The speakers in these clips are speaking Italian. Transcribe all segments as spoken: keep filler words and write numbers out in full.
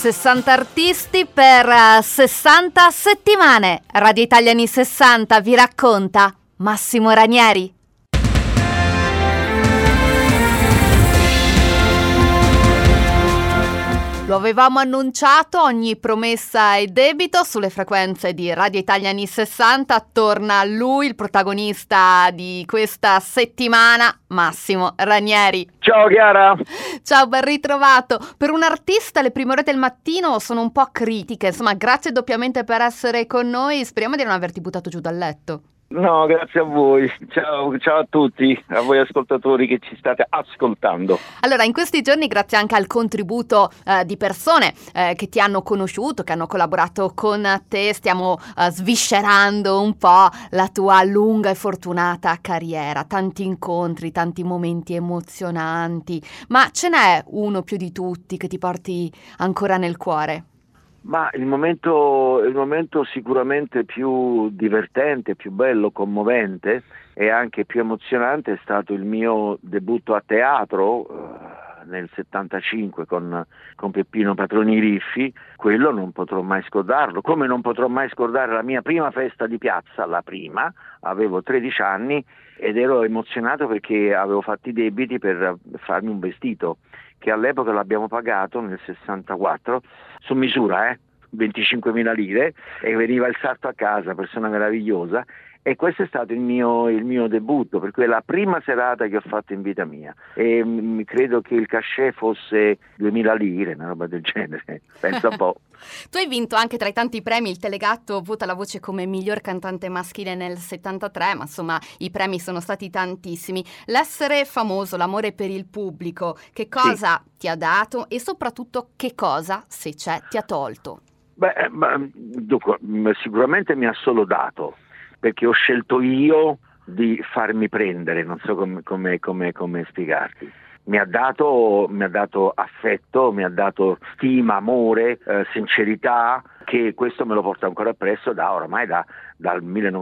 sessanta artisti per uh, sessanta settimane. Radio Italia anni sessanta vi racconta Massimo Ranieri. Lo avevamo annunciato, ogni promessa è debito. Sulle frequenze di Radio Italia anni sessanta torna lui, il protagonista di questa settimana, Massimo Ranieri. Ciao Chiara! Ciao, ben ritrovato. Per un artista le prime ore del mattino sono un po' critiche, insomma grazie doppiamente per essere con noi, speriamo di non averti buttato giù dal letto. No, grazie a voi. Ciao, ciao a tutti, a voi ascoltatori che ci state ascoltando. Allora, in questi giorni, grazie anche al contributo eh, di persone eh, che ti hanno conosciuto, che hanno collaborato con te, stiamo eh, sviscerando un po' la tua lunga e fortunata carriera. Tanti incontri, tanti momenti emozionanti, ma ce n'è uno più di tutti che ti porti ancora nel cuore? Ma il momento, il momento sicuramente più divertente, più bello, commovente e anche più emozionante è stato il mio debutto a teatro eh, nel settantacinque con, con Peppino Patroni Riffi. Quello non potrò mai scordarlo, come non potrò mai scordare la mia prima festa di piazza, la prima, avevo tredici anni ed ero emozionato perché avevo fatto i debiti per farmi un vestito che all'epoca l'abbiamo pagato nel sessantaquattro su misura, eh, venticinquemila lire, e veniva il sarto a casa, persona meravigliosa, e questo è stato il mio, il mio debutto, per cui è la prima serata che ho fatto in vita mia e m- credo che il cachet fosse duemila lire, una roba del genere, pensa un po'. Tu hai vinto anche tra i tanti premi il Telegatto vota la voce come miglior cantante maschile nel settantatré, ma insomma i premi sono stati tantissimi. L'essere famoso, l'amore per il pubblico, che cosa sì. ti ha dato e soprattutto che cosa, se c'è, ti ha tolto? Beh, beh, dunque, sicuramente mi ha solo dato, perché ho scelto io di farmi prendere, non so come, come, come, come spiegarti. Mi ha dato, mi ha dato affetto, mi ha dato stima, amore, eh, sincerità, che questo me lo porto ancora appresso da oramai da, dal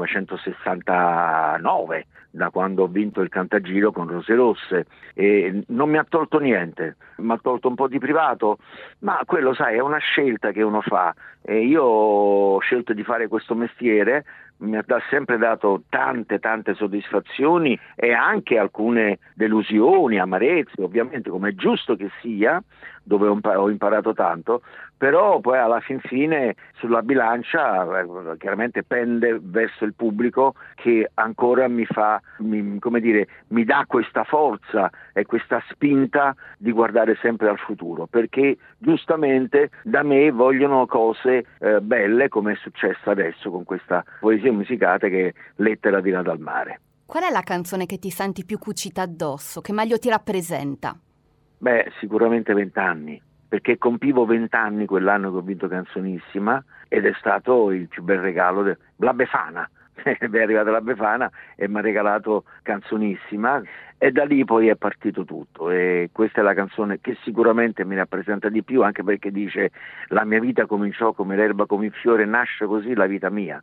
millenovecentosessantanove, da quando ho vinto il Cantagiro con Rose Rosse, e non mi ha tolto niente, mi ha tolto un po' di privato, ma quello sai è una scelta che uno fa e io ho scelto di fare questo mestiere. Mi ha sempre dato tante tante soddisfazioni e anche alcune delusioni, amarezze, ovviamente come è giusto che sia, dove ho imparato tanto, però poi alla fin fine sulla bilancia eh, chiaramente pende verso il pubblico che ancora mi fa, mi, come dire, mi dà questa forza e questa spinta di guardare sempre al futuro, perché giustamente da me vogliono cose eh, belle, come è successo adesso con questa poesia musicata che è Lettera dirata al mare. Qual è la canzone che ti senti più cucita addosso, che meglio ti rappresenta? Beh, sicuramente Vent'anni, perché compivo vent'anni quell'anno che ho vinto Canzonissima ed è stato il più bel regalo, de... la Befana, è arrivata la Befana e mi ha regalato Canzonissima e da lì poi è partito tutto e questa è la canzone che sicuramente mi rappresenta di più, anche perché dice la mia vita cominciò come l'erba, come il fiore, nasce così la vita mia.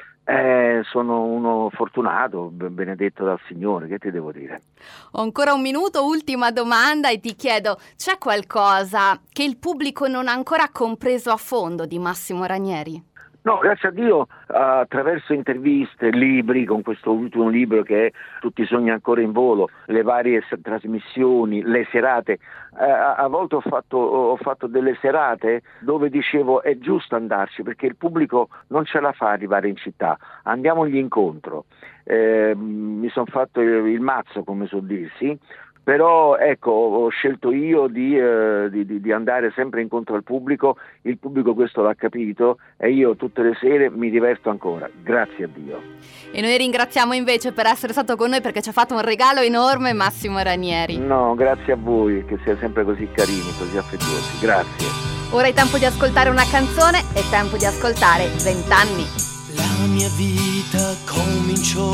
Eh, sono uno fortunato, benedetto dal Signore, che ti devo dire? Ho ancora un minuto, ultima domanda e ti chiedo, c'è qualcosa che il pubblico non ha ancora compreso a fondo di Massimo Ranieri? No, grazie a Dio, attraverso interviste, libri, con questo ultimo libro che è Tutti i sogni ancora in volo, le varie s- trasmissioni, le serate, eh, a volte ho fatto, ho fatto delle serate dove dicevo è giusto andarci perché il pubblico non ce la fa arrivare in città, andiamogli incontro. Eh, mi sono fatto il, il mazzo, come so dirsi, però ecco ho scelto io di, eh, di, di andare sempre incontro al pubblico, il pubblico questo l'ha capito e io tutte le sere mi diverto ancora, grazie a Dio. E noi ringraziamo invece per essere stato con noi perché ci ha fatto un regalo enorme Massimo Ranieri. No, grazie a voi che siete sempre così carini, così affettuosi, grazie. Ora è tempo di ascoltare una canzone, è tempo di ascoltare Vent'anni. La mia vita cominciò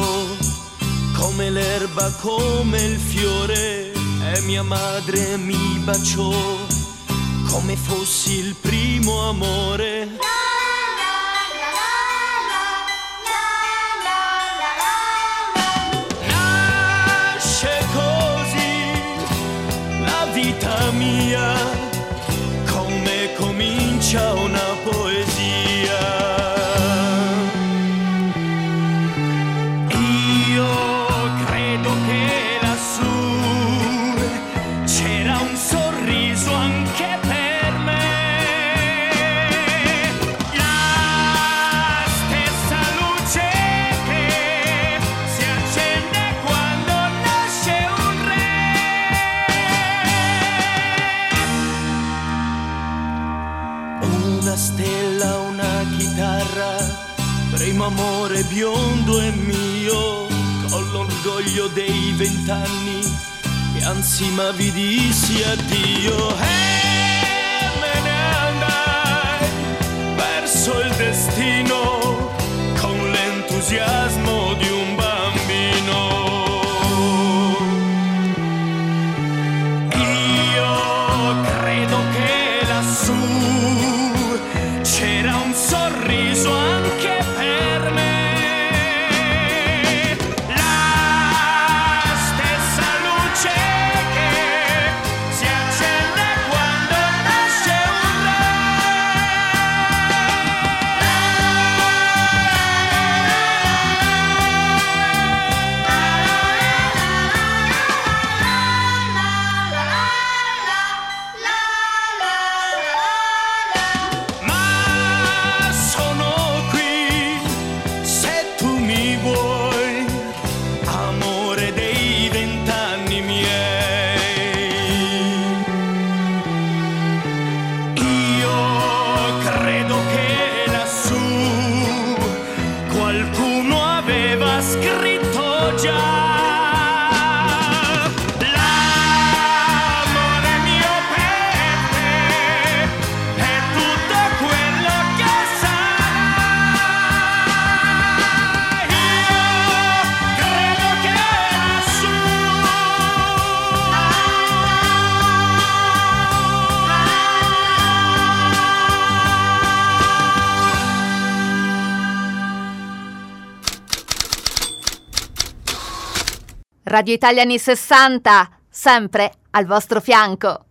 come l'erba, come il fiore, e mia madre mi baciò come fossi il primo amore. Nasce così la vita mia, come comincia c'ha una poesia. Io credo che lassù c'era un sorriso anche per me, la stessa luce che si accende quando nasce un re. Una stella, una chitarra, primo amore biondo e mio, con l'orgoglio dei vent'anni, piansi ma vi dissi addio. E me ne andai verso il destino con l'entusiasmo di un bambino. Io credo che lassù c'era un sorriso anche per me, la stessa luce che si accende quando nasce un re. Ma sono qui se tu mi vuoi, amore dei vent'anni miei. Io credo che lassù qualcuno aveva scritto già l'amore mio per te e tutto quello che sarai. Io credo che lassù Radio Italia anni sessanta, sempre al vostro fianco.